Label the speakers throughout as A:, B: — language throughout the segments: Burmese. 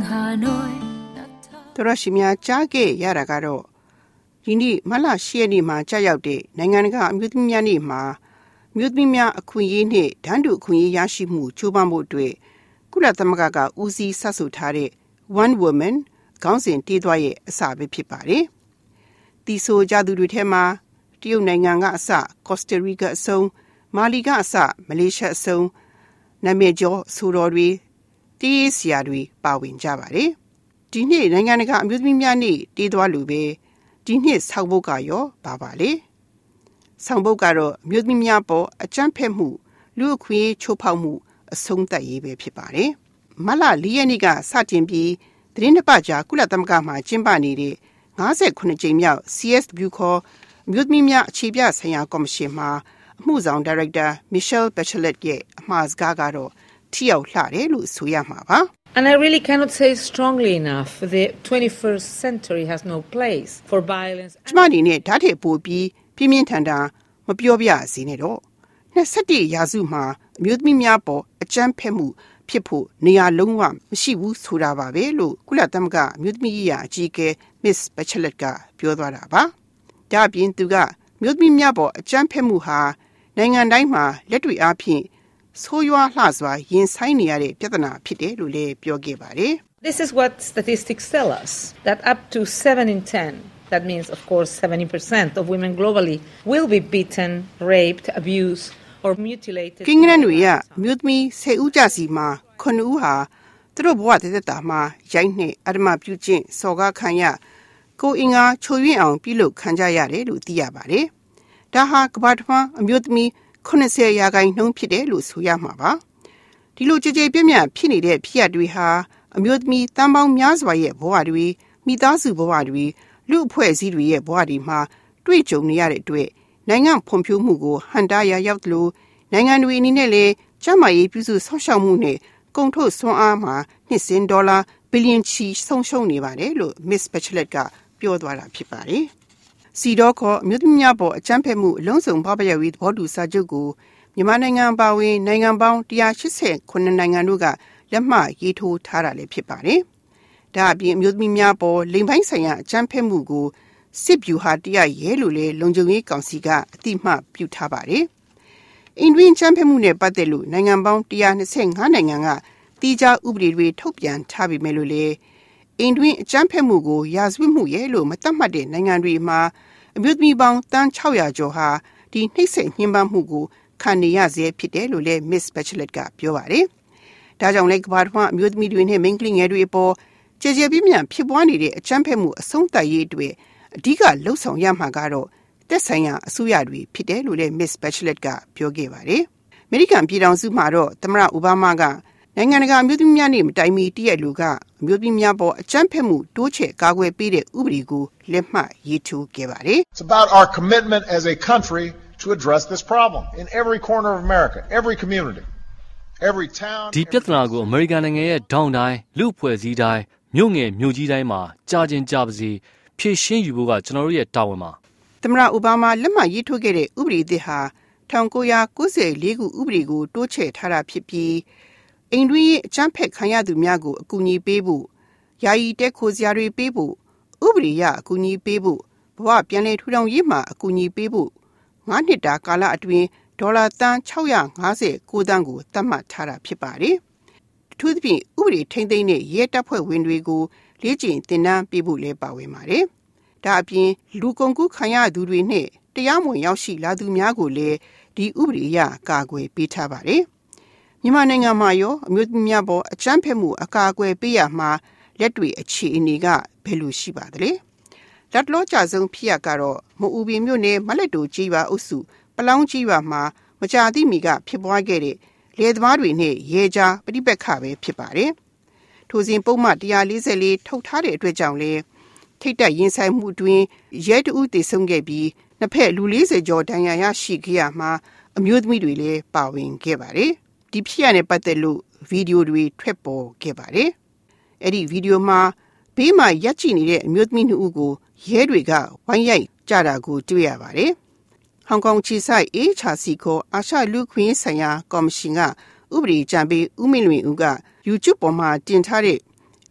A: တော်ရှိများကြားခဲ့ရတာကတော့ဒီနေ့မလ10ရက်နေ့မှာကြာရောက်တဲ့နိုင်ငံတကာအမျိုးသမီးများနေ့မှာအမျိုးသမီးများအခွင့်အရေးနဲ့တန်းတူအခွင့်အရေးရရှိမှုချိုးပမ်းမှုအတွက်ကုလသမဂ္ဂကဦးစီးဆက်ဆိုထားတဲ့ One Woman ခေါင်းစဉ်တည်သွားရဲ့အစပဲဖြစ်ပါတယ်။ဒီဆိုကြသူတွေထဲမှာတရုတ်နိုင်ငံကအစကော့စတာရီကာအဆုံးမာလီကအစမလေးရှားအဆုံးနာမည်ကျော်ဆိုတော်တွေတီးဆရာတွေပါဝင်ကြပါတယ်။ဒီနေ့နိုင်ငံတကာအမျိုးသမီးများနေ့တည်သွားလို့ပဲဒီနှစ်ဆောင်ပုဒ်ကရောပါလေ။ဆောင်ပုဒ်ကတော့အမျိုးသမီးများပေါ်အကြမ်းဖက်မှုလူအခွင့်အရေးချိုးဖောက်မှုအဆုံးသတ်ရေးပဲဖြစ်ပါတယ်။မလ4ရက်နေ့ကစတင်ပြီးသတင်းတစ်ပတ်ကြာကုလသမဂ္ဂမှာကျင်းပနေတဲ့58ကြိမ်မြောက် CSW ခေါ်အမျိုးသမီးများအခြေပြဆိုင်ရာကော်မရှင်မှာအမှုဆောင်ဒါရိုက်တာ Michelle Bachelet ရဲ့အမှာစကားကတော့ထိရောက်လှတယ်လို့ဆိုရမှာပါ။
B: And I really cannot say strongly enough the 21st century has no place for violence.
A: ကျမအနေနဲ့ဓာတ်ထည့်ပို့ပြီးပြင်းပြင်းထန်ထန်မပြောပြစေနဲ့တော့21ရာစုမှာအမျိုးသမီးများပေါ်အကြမ်းဖက်မှုဖြစ်ဖို့နေရာလုံးဝမရှိဘူးဆိုတာပါပဲလို့ကုလသမဂ္ဂအမျိုးသမီးရေးရာအကြီးအကဲ Miss Bachelet ကပြောသွားတာပါ။ဒါ့အပြင်သူကအမျိုးသမီးများပေါ်အကြမ်းဖက်မှုဟာနိုင်ငံတိုင်းမှာလက်တွေ့အားဖြင့်ဆိုးရွားလှစွာရင်ဆိုင်နေရတဲ့ပြဿနာဖြစ်တယ်လို့လည်းပြောခဲ့ပါတယ်။
B: This is what statistics tell us, that up to 7 in 10, that means of course 70% of women globally will be beaten, raped, abused or mutilated.
A: ကိန်းဂဏန်းတွေကအမျိုးသမီး10ဦးကြစီမှာ9ဦးဟာသူတို့ဘဝတသက်တာမှာရိုက်နှက်အဓမ္မပြုကျင့်စော်ကားခံရကိုယ်အင်္ဂါချို့ယွင်းအောင်ပြုလုပ်ခံကြရတယ်လို့သိရပါတယ်။ဒါဟာကမ္ဘာတစ်ဝန်းအမျိုးသမီး80ရာခိုင်နှုန်းဖြစ်တယ်လို့ဆိုရမှာပါ။ဒီလိုကြည်ကြည်ပြည့်ပြည့်ဖြစ်နေတဲ့ဖြစ်ရပ်တွေဟာအမျိုးသမီးတန်ပေါင်းများစွာရဲ့ဘဝတွေမိသားစုဘဝတွေလူအဖွဲ့အစည်းတွေရဲ့ဘဝတွေမှာတွေ့ကြုံနေရတဲ့အတွက်နိုင်ငံဖွံ့ဖြိုးမှုကိုဟန်တာရရောက်သလိုနိုင်ငံတွေအနေနဲ့လည်းကျန်းမာရေးပြုစုစောင့်ရှောက်မှုနဲ့ကုန်ထုတ်စွမ်းအားမှာနှစ်စဉ်ဒေါ်လာဘီလီယံချီဆုံးရှုံးနေပါတယ်လို့ Miss Bachelet ကပြောသွားတာဖြစ်ပါတယ်။စီတော့ခေါ်အမျိုးသမီးများပေါ်အကြမ်းဖက်မှုအလုံးစုံပပျောက်ရေးသဘောတူစာချုပ်ကိုမြန်မာနိုင်ငံပါဝင်နိုင်ငံပေါင်း189နိုင်ငံတို့ကလက်မှတ်ရေးထိုးထားတာလည်းဖြစ်ပါတယ်။ဒါအပြင်အမျိုးသမီးများပေါ်လိင်ပိုင်းဆိုင်ရာအကြမ်းဖက်မှုကိုစစ်ဗျူဟာတရားရဲလို့လည်းလုံခြုံရေးကောင်စီကအတိအမှတ်ပြုထားပါတယ်။အင်ဒဝင်အကြမ်းဖက်မှုနဲ့ပတ်သက်လို့နိုင်ငံပေါင်း125နိုင်ငံကတိကျဥပဒေတွေထုတ်ပြန်ထားပေမဲ့လို့လည်းအင်ဒဝင်အကြမ်းဖက်မှုကိုရာဇဝတ်မှုရဲလို့မသတ်မှတ်တဲ့နိုင်ငံတွေမှာအမျိုးသမီးပေါင်းတန်း600ကျော်ဟာဒီနှိပ်စက်ညှဉ်းပန်းမှုကိုခံနေရစေဖြစ်တယ်လို့လည်း Miss Bachelet ကပြောပါတယ်။ဒါကြောင့်လည်းကမ္ဘာတစ်ဝန်းအမျိုးသမီးတွေနဲ့မိန်းကလေးငယ်တွေအပေါ်ကြည်ကြည်ပြည့်ပြည့်ဖြစ်ပွားနေတဲ့အကြမ်းဖက်မှုအဆုံးသတ်ရေးအတွက်အဓိကလှုံ့ဆော်ရမှာကတော့သက်ဆိုင်ရာအစိုးရတွေဖြစ်တယ်လို့လည်း Miss Bachelet ကပြောခဲ့ပါတယ်။အမေရိကန်ပြည်ထောင်စုမှာတော့သမ္မတအိုဘားမားကနိုင်ငံတကာအမျိုးသမီးများနေ့မတိုင်မီတည့်ရက်လူကအမျိုးသမီးများပေါ်အကြမ်းဖက်မှုတိုးချဲ့ကာကွယ်ပေးတဲ့ဥပဒေကိုလက်မှတ်ရေးထိုးခဲ့ပါတယ်။
C: It's about our commitment as a country to address this problem in every corner of America, every community, every town.
D: ဒီပြဿနာကိုအမေရိကန်နိုင်ငံရဲ့ဒေါင်းတိုင်းလူအဖွဲ့အစည်းတိုင်းမြို့ငယ်မြို့ကြီးတိုင်းမှာကြားချင်းကြားပါစေဖြည့်ရှင်းယူဖို့ကကျွန်တော်တို့ရဲ့တာဝန်ပါ
A: ။သမ္မတအိုဘားမားလက်မှတ်ရေးထိုးခဲ့တဲ့ဥပဒေသစ်ဟာ1994ခုဥပဒေကိုတိုးချဲ့ထားတာဖြစ်ပြီးအိမ်တွင်းအကြမ်းဖက်ခံရသူများကိုအကူအညီပေးဖို့ယာယီတက်ခိုစရာတွေပေးဖို့ဥပဒေအရအကူအညီပေးဖို့ဘဝပြန်လည်ထူထောင်ရေးမှာအကူအညီပေးဖို့9နှစ်တာကာလအတွင်းဒေါ်လာတန်း659တန်းကိုသတ်မှတ်ထားတာဖြစ်ပါတယ်။အထူးသဖြင့်ဥပဒေထိန်းသိမ်းတဲ့ရဲတပ်ဖွဲ့ဝင်တွေကိုလေ့ကျင့်သင်တန်းပေးဖို့လည်းပါဝင်ပါတယ်။ဒါအပြင်လူကုန်ကူးခံရသူတွေနဲ့တရားမဝင်ရောက်ရှိလာသူများကိုလည်းဒီဥပဒေအရကာကွယ်ပေးထားပါတယ်။မြန်မာနိုင်ငံမှာရောအမျိုးသမီးများပေါ်အကြမ်းဖက်မှုအကာအကွယ်ပေးရမှာလက်တွေ့အခြေအနေကဘယ်လိုရှိပါသလဲ။လက်တလောကြဆုံးဖြစ်ရကတော့မအူပင်မြို့နယ်မလက်တိုကြီးရွာအုပ်စုပလောင်းကြီးရွာမှာမကြာသေးမီကဖြစ်ပွားခဲ့တဲ့လယ်သမားတွေနဲ့ရဲကြားပဋိပက္ခပဲဖြစ်ပါတယ်။ထိုစဉ်ပုံမှန်144ထုတ်ထားတဲ့အတွက်ကြောင့်လေထိတ်တက်ရင်ဆိုင်မှုတွင်ရဲတဦးသေဆုံးခဲ့ပြီးနှစ်ဖက်လူ40ကျော်ဒဏ်ရာရရှိခဲ့ရမှာအမျိုးသမီးတွေလည်းပါဝင်ခဲ့ပါတယ်။ဒီဖြစ်ရတဲ့ပတ်သက်လို့ဗီဒီယိုတွေထွက်ပေါ်ခဲ့ပါတယ်။အဲ့ဒီဗီဒီယိုမှာဘေးမှာရပ်ကြည့်နေတဲ့အမျိုးသမီး2ဦးကိုရဲတွေကဝိုင်းရိုက်ကြတာကိုတွေ့ရပါတယ်။ဟောင်ကောင်ခြေဆိုင်အေးချာစီကိုအာရှလူခွင့်ဆိုင်ရာကော်မရှင်ကဥပဒေကြံပေးဦးမင်းလွင်ဦးက YouTube ပေါ်မှာတင်ထားတဲ့ဗ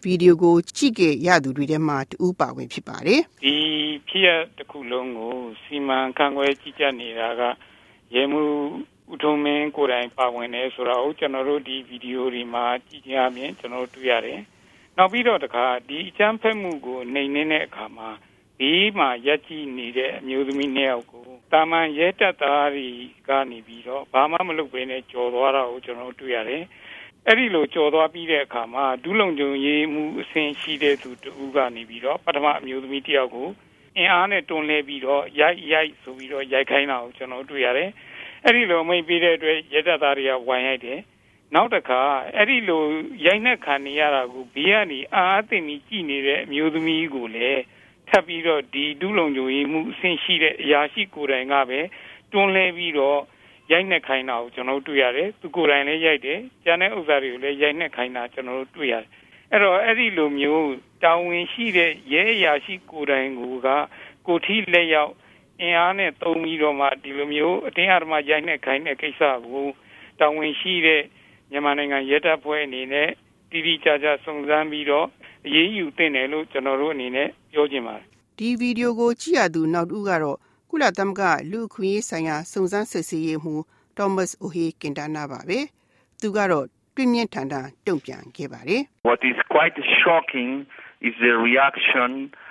A: ဗီဒီယိုကိုကြည့်ခဲ့ရသူတွေထဲမှာတူပါဝင်ဖြစ်ပါတယ်
E: ။ဒီဖြစ်ရတစ်ခုလုံးကိုစီမံခန့်ခွဲကြီးကြပ်နေတာကရဲမှုဦးထုံးမင်းကိုယ်တိုင်ပါဝင်တယ်ဆိုတာကိုကျွန်တော်တို့ဒီဗီဒီယိုတွေမှာကြည့်ကြရမြင်ကျွန်တော်တို့တွေ့ရတယ်။နောက်ပြီးတော့တခါဒီအကြမ်းဖက်မှုကိုနှိမ်နင်းတဲ့အခါမှာဒီမှာရက်ကြည့်နေတဲ့အမျိုးသမီးနှစ်ယောက်ကိုတာမန်ရဲတပ်သားတွေကနေပြီးတော့ဘာမှမလုပ်ဘဲနဲ့ကြော်သွားတာကိုကျွန်တော်တို့တွေ့ရတယ်။အဲ့ဒီလိုကြော်သွားပြီးတဲ့အခါမှာဒုလုံခြုံရေးမှုအဆင့်ရှိတဲ့သူတူကနေပြီးတော့ပထမအမျိုးသမီးတစ်ယောက်ကိုအင်အားနဲ့တွန်းလှဲပြီးတော့ရိုက်ဆိုပြီးတော့ရိုက်ခိုင်းတာကိုကျွန်တော်တွေ့ရတယ်။အဲ့ဒီလိုမိတ်ပြီးတဲ့အတွက်ရဲတပ်သားတွေကဝိုင်းရိုက်တယ်။နောက်တစ်ခါအဲ့ဒီလိုရိုက်နှက်ခံနေရတာကိုဘေးကနေအားအသင့်ကြီးကြည့်နေတဲ့အမျိုးသမီးကိုလည်းထပ်ပြီးတော့ဒီဒုလုံခြုံရေးမှုအဆင့်ရှိတဲ့အရာရှိကိုယ်တိုင်ကပဲတွန်းလှဲပြီးတော့ရိုက်နှက်ခိုင်းတာကိုကျွန်တော်တို့တွေ့ရတယ်။သူကိုယ်တိုင်လည်းရိုက်တယ်။ကျန်တဲ့ဥစ္စာတွေကိုလည်းရိုက်နှက်ခိုင်းတာကျွန်တော်တို့တွေ့ရတယ်။အဲ့တော့အဲ့ဒီလိုမျိုးတာဝန်ရှိတဲ့ရဲအရာရှိကိုယ်တိုင်ကိုထီလက်ရောက်အင်အားနဲ့သုံးပြီးတော့မှဒီလိုမျိုးအတင်းအဓမ္မရိုက်နှက်ခိုင်းတဲ့ကိစ္စကိုတာဝန်ရှိတဲ့မြန်မာနိုင်ငံရဲတပ်ဖွဲ့အနေနဲ့တိတိကျကျစုံစမ်းပြီးတော့အရေးယူသင့်တယ်လို့ကျွန်တော်တို့အနေနဲ့ပြောချင်ပါတယ်
A: ။ဒီဗီဒီယိုကိုကြည့်ရသူနောက်တစ်ဦးကတော့ကုလသမဂ္ဂလူ့အခွင့်အရေးဆိုင်ရာစုံစမ်းစစ်ဆေးရေးမှူး Thomas Ohe Quintana ပါပဲ။သူကတော့ပြင်းပြင်းထန်ထန်တုံ့ပြန်ခဲ့ပါတယ်။
F: What is quite shocking is the reaction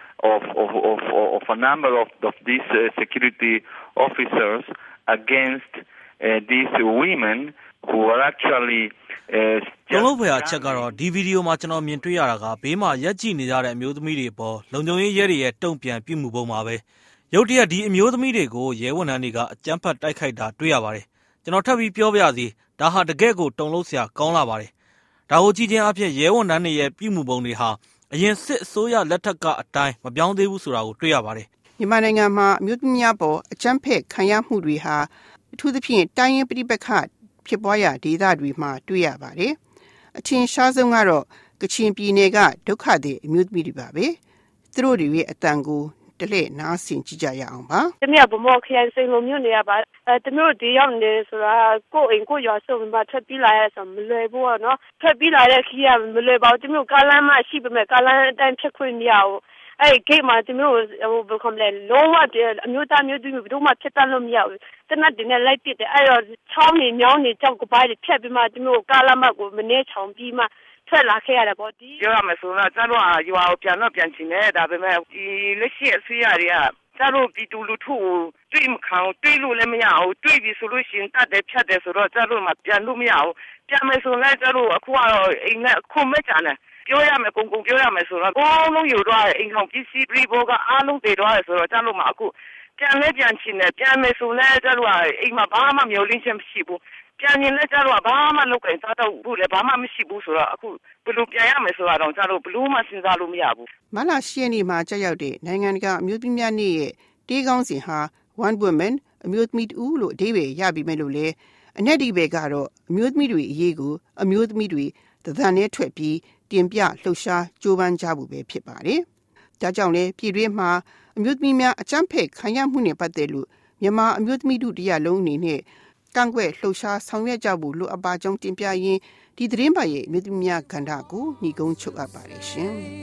F: of a number of these security officers against these women who are actually
G: ကျွန်တော်ဘယ်အချက်ကတော့ဒီဗီဒီယိုမှာကျွန်တော်မြင်တွေ့ရတာကဘေးမှာရက်ကြည့်နေကြတဲ့အမျိုးသမီးတွေပေါ်လုံခြုံရေးရဲတွေရဲ့တုံ့ပြန်ပြုမှုပုံပါပဲရုတ်တရက်ဒီအမျိုးသမီးတွေကိုရဲဝန်ထမ်းတွေကအကြမ်းဖက်တိုက်ခိုက်တာတွေ့ရပါတယ်ကျွန်တော်ထပ်ပြီးပြောပြရစီဒါဟာတကယ့်ကိုတုန်လှုပ်စရာကောင်းလာပါတယ်ဒါကိုကြည့်ခြင်းအဖြစ်ရဲဝန်ထမ်းတွေရဲ့ပြုမှုပုံတွေဟာအရင်စစ်အစိုးရလက်ထက်ကအတိုင်းမပြောင်းသေးဘူးဆိုတာကိုတွေ့ရပါတယ်
A: မြန်မာနိုင်ငံမှာအမျိုးသမီးများပေါ်အကြမ်းဖက်ခံရမှုတွေဟာအထူးသဖြင့်တိုင်းရင်းပဋိပက္ခဖြစ်ပွားရာဒေသတွေမှာတွေ့ရပါတယ်အထင်ရှားဆုံးကတော့ကချင်ပြည်နယ်ကဒုက္ခသည်အမျိုးသမီးတွေပါပဲသူတို့တွေရဲ့အတန်ကိုတလှည့်နားဆင်ကြည့်ကြရအောင်ပါ
H: တမရဘမောခရိုင်စိန်လိုမျိုးနေရပါတမျိုးဒီရောက်နေဆိုတာကိုယ်အိမ်ကိုရွာစုံမှာထပ်ပြီးလာရဆိုမလွယ်ဘူးနော်ထပ်ပြီးလာတဲ့ခီးရမလွယ်ပါဘူးတမျိုးကားလမ်းမရှိပေမဲ့ကားလမ်းအတိုင်းဖြတ်ခွင့်မရဘူးအဲ့ဂိတ်မှာတမျိုးဘယ်ကောင်လဲလုံးဝအမျိုးသားမျိုးသမီးဘယ်တော့မှဖြတ်တတ်လို့မရဘူးတနတ်တင်နဲ့လိုက်ပစ်တယ်အဲ့တော့ချောင်းနေမြောင်းနေကြောက်ကပိုင်းဖြတ်ပြီးမှတမျိုးကားလမ်းမကိုမနေချောင်ပြီးမှထွက်လာခဲ့ရတယ်ပေါ့ဒီ
F: ပြောရမယ်ဆိုတော့ကျတော့ရွာကိုပြန်ချင်တယ်ဒါပေမဲ့ဒီလက်ရှိအစိုးရတွေကကျတော့ပြည်သူလူထုကိုတွေ့မခံတွေ့လို့လည်းမရဘူးတွေ့ပြီဆိုလို့ရှိရင်တတ်တယ်ဖြတ်တယ်ဆိုတော့ကျတော့မှပြန်လို့မရဘူးပြန်မယ်ဆိုလည်းကျတော့အခုကတော့အိမ်နဲ့ခုမဲ့ကြတယ်ပြောရမယ်ကုန်ပြောရမယ်ဆိုတော့အားလုံးယူသွားတယ်အိမ်ကောင်ပစ္စည်းပြီးဘောကအားလုံးတည်သွားတယ်ဆိုတော့ကျတော့မှအခုပြန်လဲပြန်ချင်တယ်ပြန်မယ်ဆိုလည်းကျတော့အိမ်မှာဘာမှမျောလင်းချက်မရှိဘူးပြန်ရင်လည်းကျတော့ဘာမှလုပ်ကြစားတော့ဘူးလေဘာမှမရှိဘူးဆိုတော့အခုဘယ်လိုပြန်ရမယ်ဆိုတာတော့ကျတော့ဘလို့မှစဉ်းစားလို့မရဘူး
A: မလ10ရက်နေ့မှာကြောက်ရောက်တဲ့နိုင်ငံတကာအမျိုးသမီးများနေ့ရဲ့တေးကောင်းစဉ်ဟာ One Woman အမျိုးသမီးတူလို့အဓိပ္ပာယ်ရပြီးမဲ့လို့လေအ내ဒီဘယ်ကတော့အမျိုးသမီးတွေအရေးကိုအမျိုးသမီးတွေသဏ္ဍာန်နဲ့ထွက်ပြီးတင်ပြလှုပ်ရှားကြိုးပမ်းကြဖို့ပဲဖြစ်ပါတယ်။ဒါကြောင့်လည်းပြည်တွင်းမှာအမျိုးသမီးများအကြမ်းဖက်ခံရမှုနဲ့ပတ်သက်လို့မြန်မာအမျိုးသမီးတို့တရားလုံးအနေနဲ့ကန့်ကွက်လှုပ်ရှားဆောင်ရွက်ကြဖို့လိုအပ်ပါကြောင်းတင်ပြရင်းဒီသတင်းပါရဲ့အမျိုးသမီးများကဏ္ဍကိုညီကုန်းချုပ်အပ်ပါတယ်ရှင်။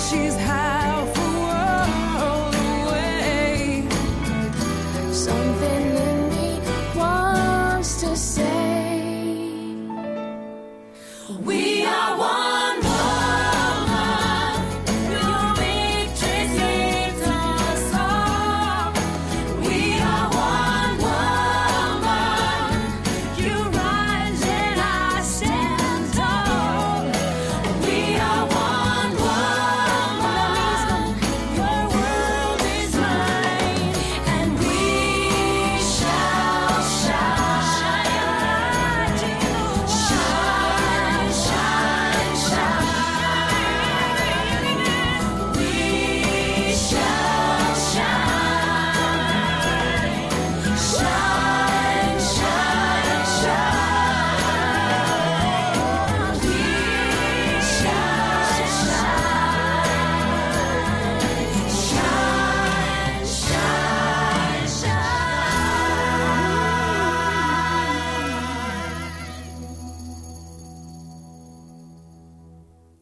I: she's high.